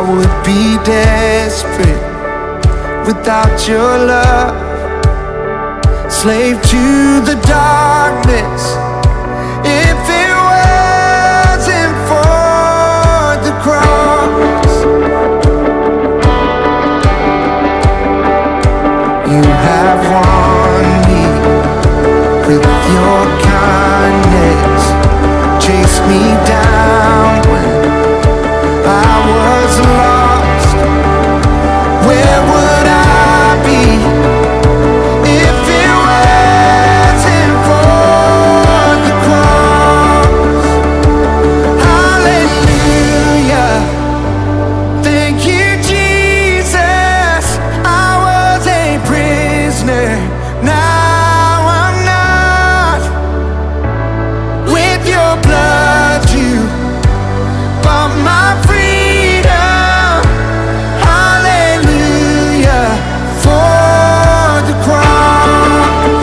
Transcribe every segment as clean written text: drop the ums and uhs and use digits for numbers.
would be desperate without your love, slave to the darkness. If it wasn't for the cross, you have won me with your kindness, chased me down when I was lost. Where would I be if it wasn't for the cross? Hallelujah. Thank you, Jesus. I was a prisoner, now I'm not. With your blood you bought my freedom. Hallelujah for the cross.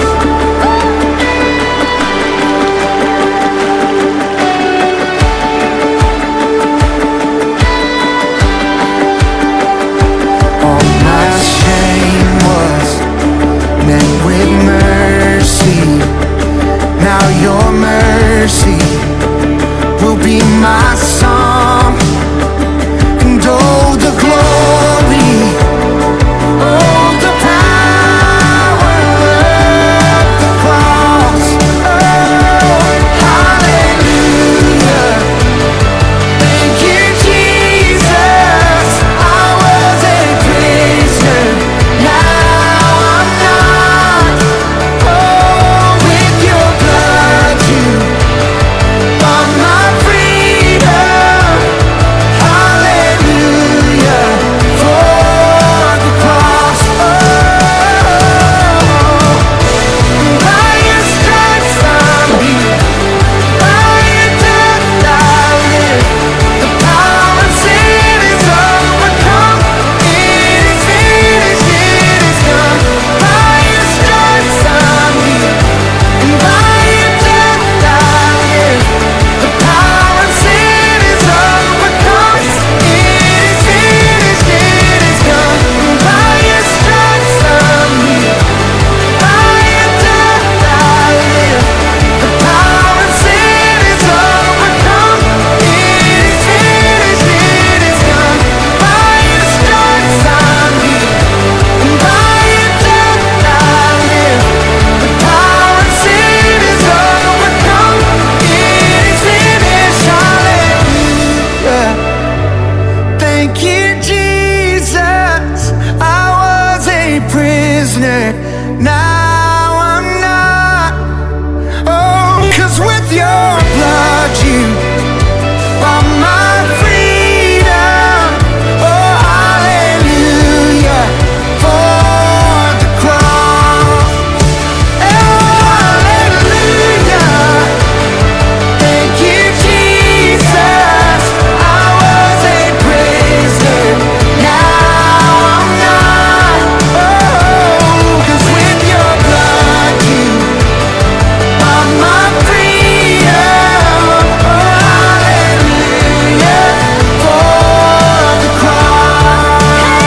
All my shame was met with mercy. Now your mercy will be my song. And oh, the glory, oh, the power of the cross. Oh, hallelujah. Thank you, Jesus. I was a prisoner, now I'm not. Oh, with your blood you bought my freedom. Hallelujah for the cross. Oh, by your stripes I'm healed, by your death I live. The power of sin is overcome. It is finished, it is done. By your stripes I'm healed, and by your death I live. The power of sin is overcome. It is finished, it is done. By your stripes I'm healed, by your death I live. The power of sin is overcome. It is finished, it is done. By your stripes I'm healed, and by your death I live. The power of sin is overcome. It is finished. Hallelujah. Thank you, Jesus. I was a prisoner, now I'm not. Oh, 'cause with your blood you bought my freedom. Oh, hallelujah for the cross. Oh, hallelujah. Thank you, Jesus. I was a prisoner, now I'm not. Oh, 'cause with your blood you bought my freedom. Oh, hallelujah for the cross.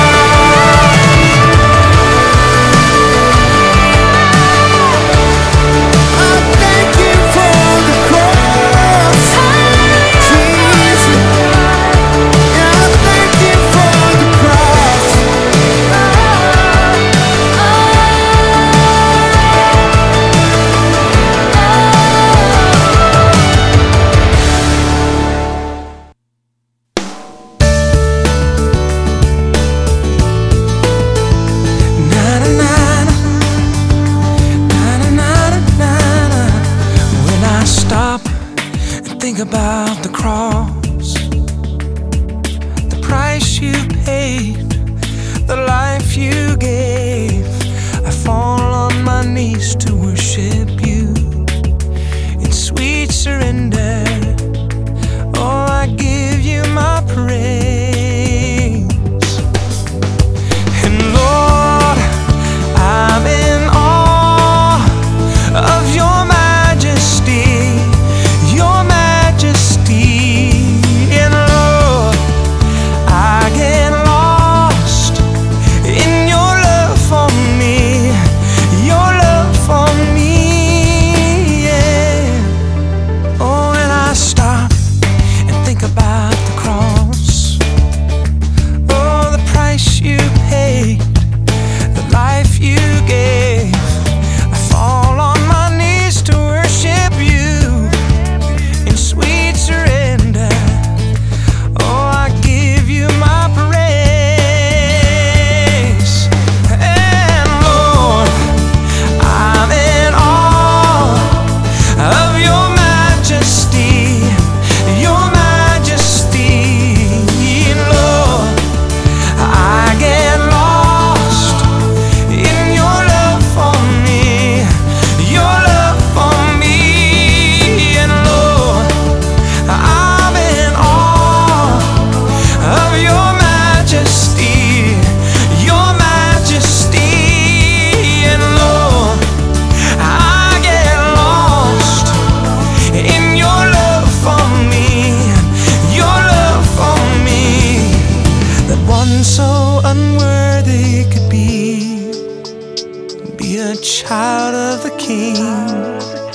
I thank you for the cross, Jesus. Yeah, I thank you for the cross. Na na na na na na na na. When I stop and think about the cross, the price you paid, the life you gave, I fall on my knees to worship you in sweet surrender. Oh, I give you my praise. And Lord, I'm in awe of your majesty, your majesty. And Lord, I get a child of the King.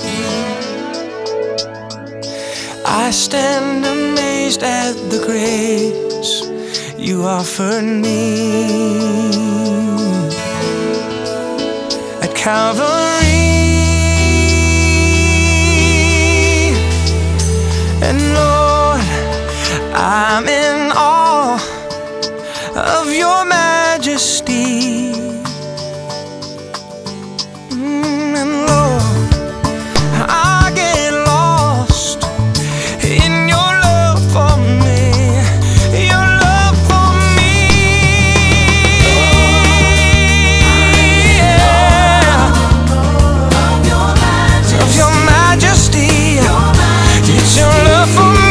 I stand amazed at the grace you offered me at Calvary. And Lord, I'm in awe of your majesty. And Lord, I get lost in your love for me, your love for me. Yeah. Of your majesty, it's your love for me.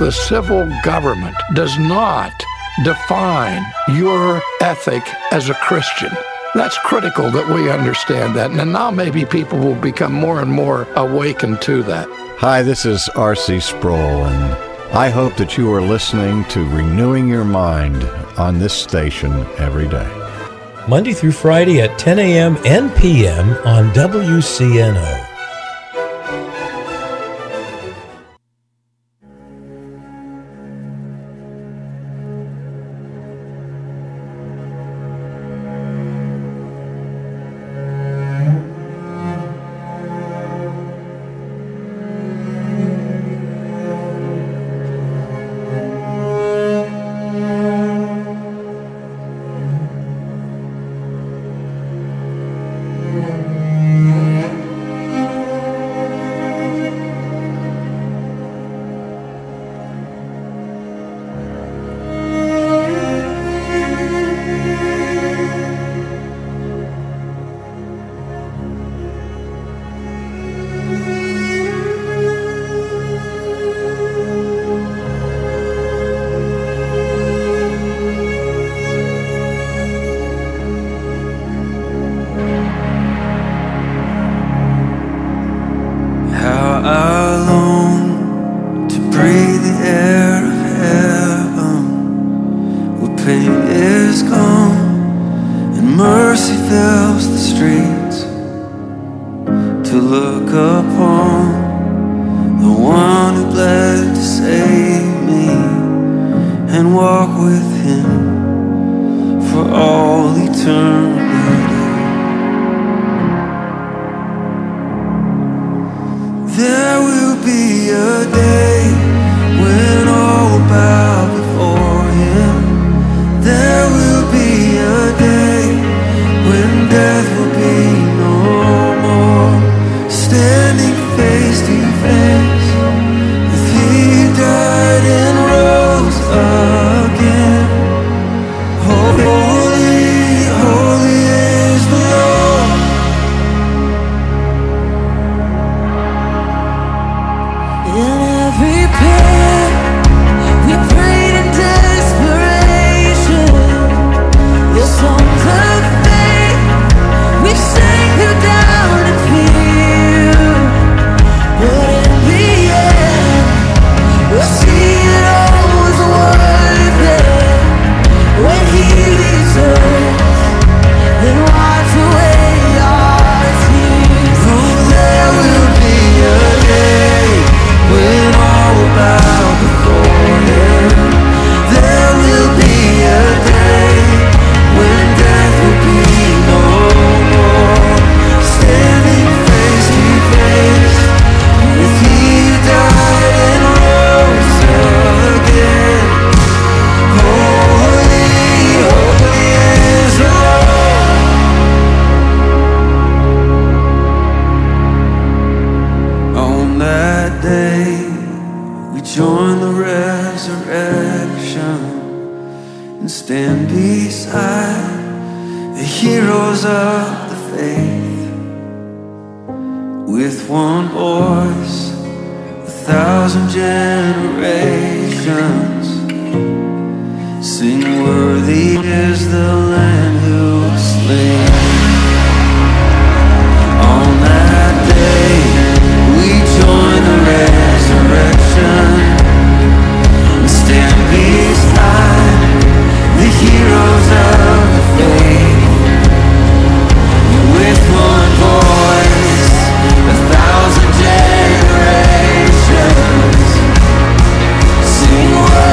the civil government does not define your ethic as a Christian. That's critical that we understand that. And now maybe people will become more and more awakened to that. Hi, this is R.C. Sproul, and I hope that you are listening to Renewing Your Mind on this station every day. Monday through Friday at 10 a.m. and p.m. on WCNO.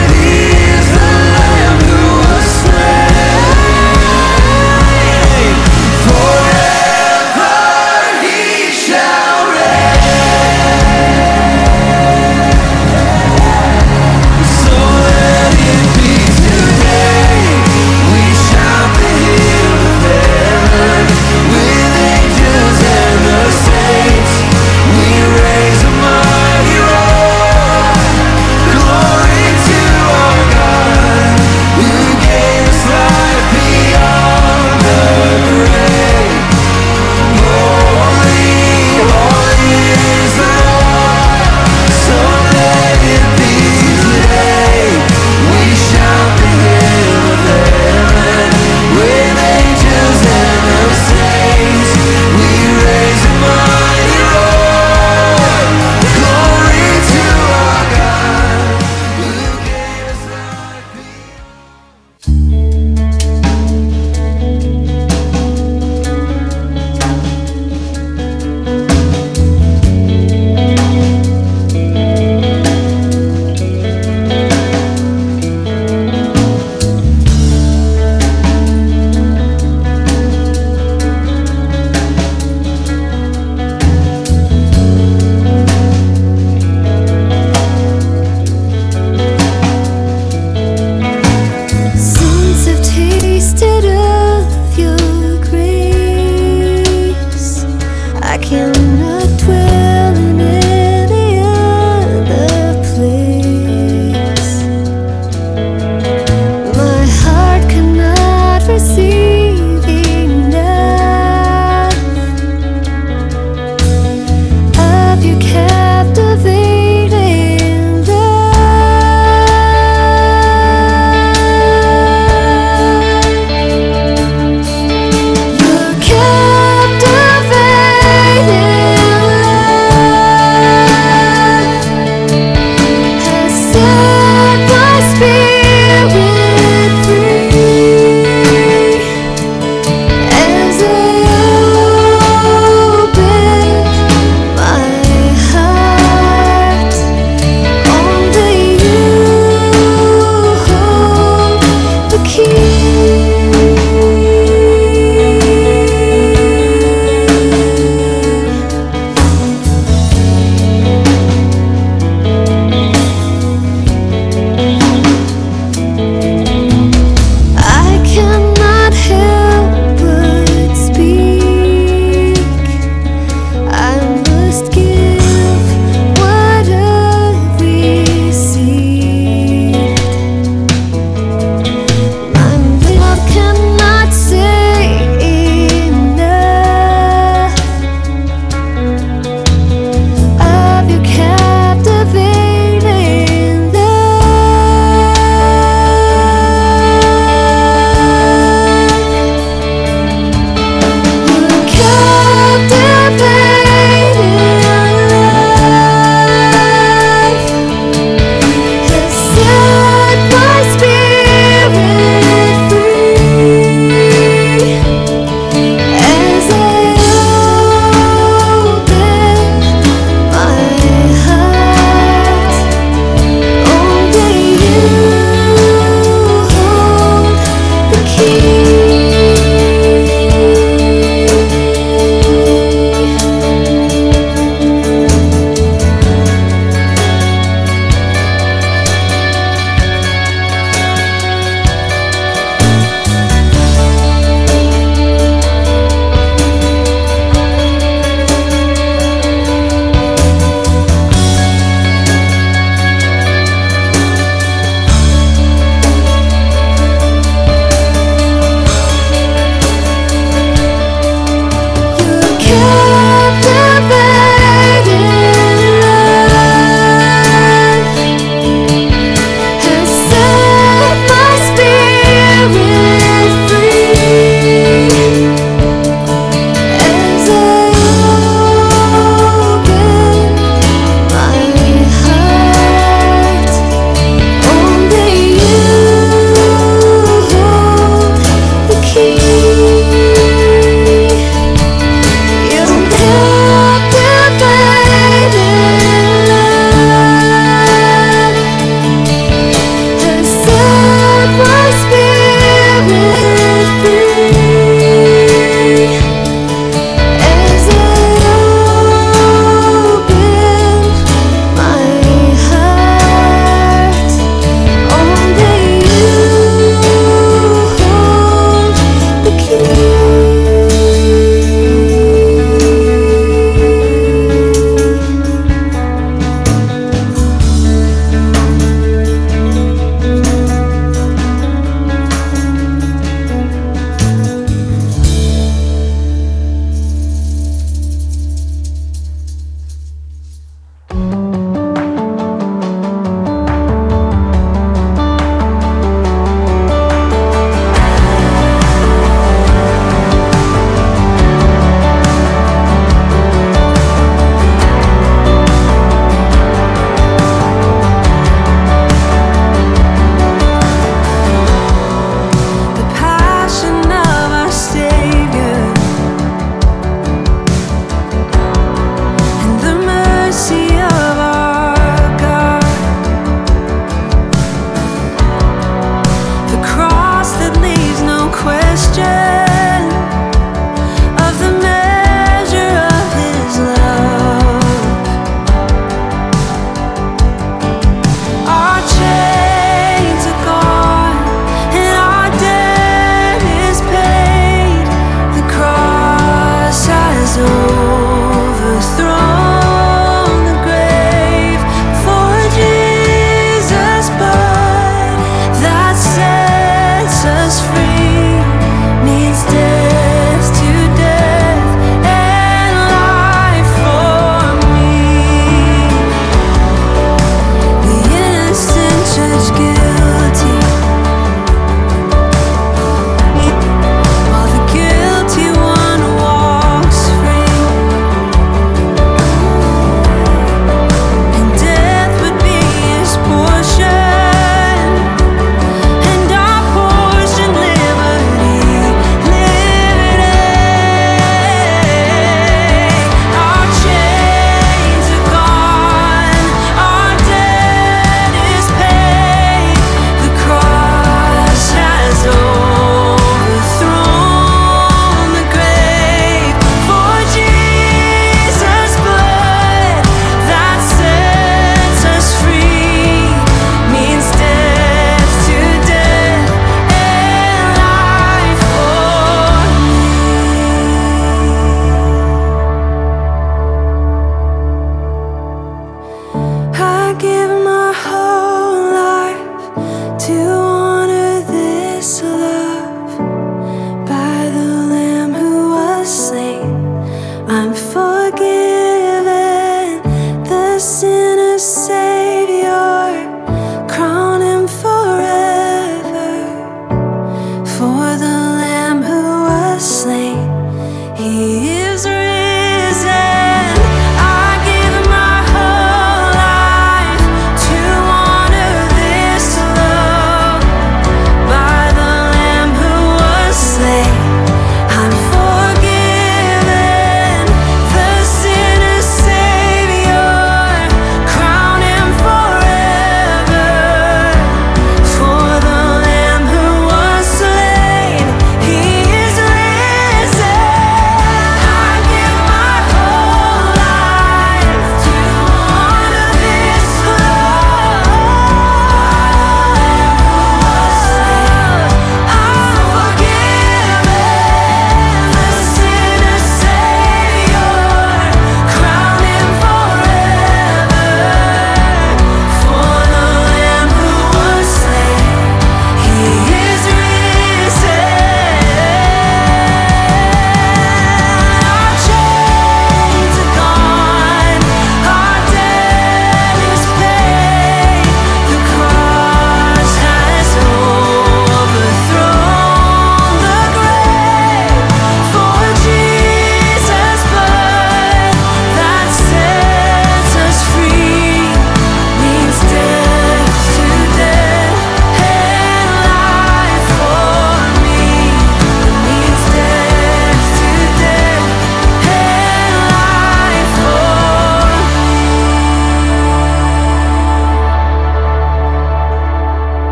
Worthy is the Lamb who was slain.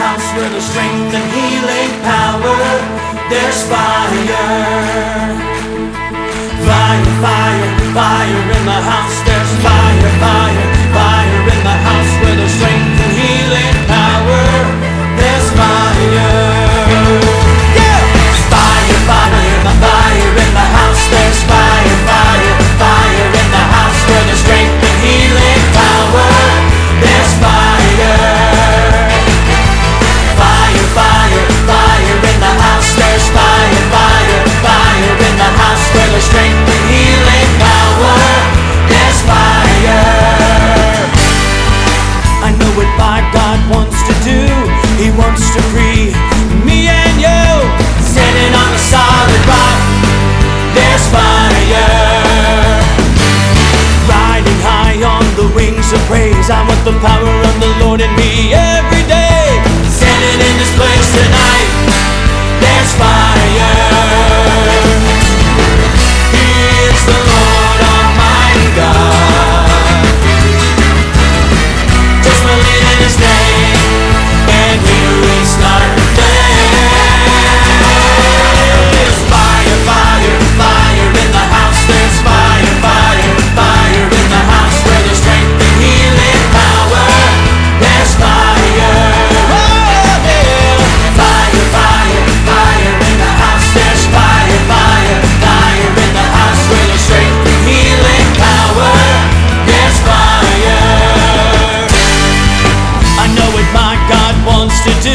house where there's strength and healing power. There's fire. Fire, fire, fire in the house. There's fire, fire, fire in the house where there's strength and healing power. There's fire. Yeah! Fire, fire, fire in the house. There's fire, fire, fire in the house where there's strength and healing power. There's fire. Fire, fire, fire in the house. There's fire, fire, fire in the house where there's strength and healing power. There's fire. I know what my God wants to do. He wants to free me and you. Standing on a solid rock. There's fire. Riding high on the wings of praise. I want the power of the Lord in me every day. Standing in this place tonight. There's fire. He is the Lord Almighty God. Just believe in His name, and He will start There's fire, fire, fire in the house. There's fire, fire, fire in the house where there's strength and healing power. There's fire. Oh, yeah. Fire, fire, fire in the house. There's fire, fire, fire in the house where there's strength and healing power. There's fire. I know what my God wants to do.